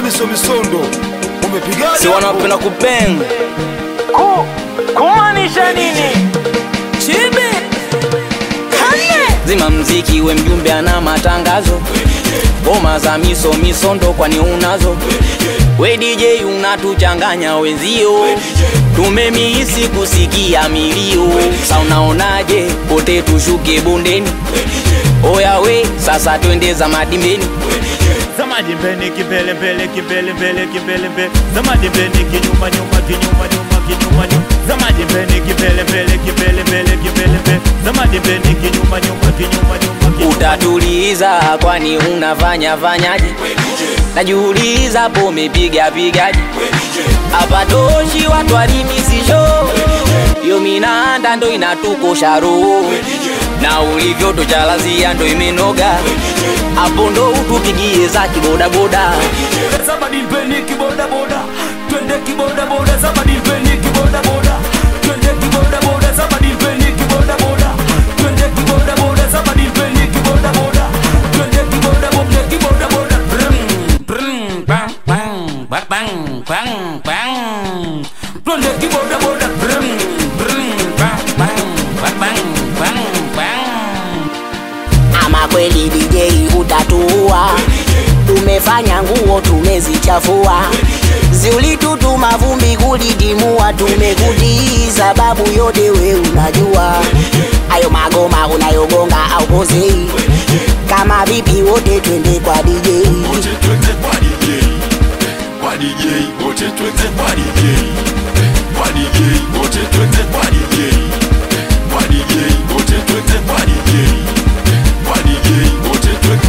misondo umepigaje? Si wanapenda kupeng kumaanisha nini? Chibi Kane zima mziki we mjumbe ana matangazo. Ngoma za misondo kwani unazo? We DJ unatuchanganya wenzio, tumemihisi kusikia milio. Sa unaonaje pote tushuke bondeni? Oya we sasa twende za madimbeni. Zamadimbeni kibele mbele kibele mbele kibele mbele. Zamadimbeni kinyuma nyuma kinyuma nyuma kinyuma nyuma. Zamadimbeni kibele mbele kibele mbele kibele mbele. Zamadimbeni kinyuma nyuma kinyuma nyuma. Utatuliza kwani unafanya fanyaje? Najiuliza po umepiga pigaje? Hapa toshi watu walimisisho. Yo minanda ndo inatukosha roho. Na ulivyo tuchalazia ndo imenoga. Hapo ndo utupigie za kiboda boda. Zamadimbeni kiboda boda. Twende kiboda boda. Zamadimbeni kiboda boda. Twende kiboda boda. Zamadimbeni kiboda boda. Twende kiboda boda. Zamadimbeni kiboda boda. Twende kiboda boda. Kiboda boda. Brum bang bang bang bang bang. Twende kiboda boda. Brum bang bang bang bang bang. Ama kweli DJ utatua, tumefanya nguo tumezichafua. Ziulitutuma vumbi kulidimua, tumekutii sababu yote we unajua. Ayo magoma unayogonga au pozei, kama vipi wote twende kwa DJ. Wote twende kwa DJ, kwa DJ, wote twende kwa DJ, kwa DJ, wote twende kwa DJ, kwa DJ, wote twende kwa DJ, kwa DJ, wote twende.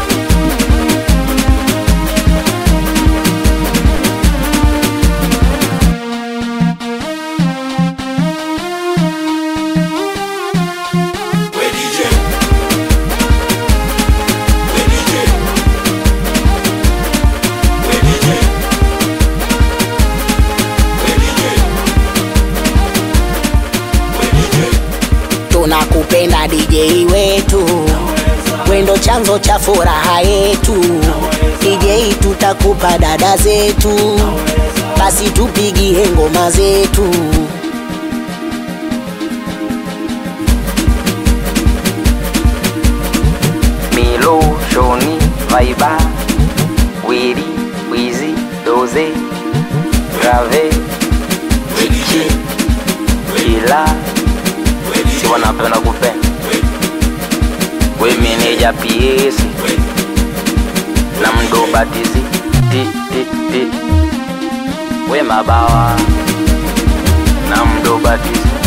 Tunakupenda DJ wetu, wendo chanzo cha furaha yetu. DJ tutakupa dada zetu, basi tupigie ngoma zetu. Milo, Shoni, Vaiba, Wiri, Wizi, Doze, Grave, Chichi, Kila. Si wanapenda kupenda. We meneja PS na mdo batizi ti ti ti. We mabawa na mdo batizi.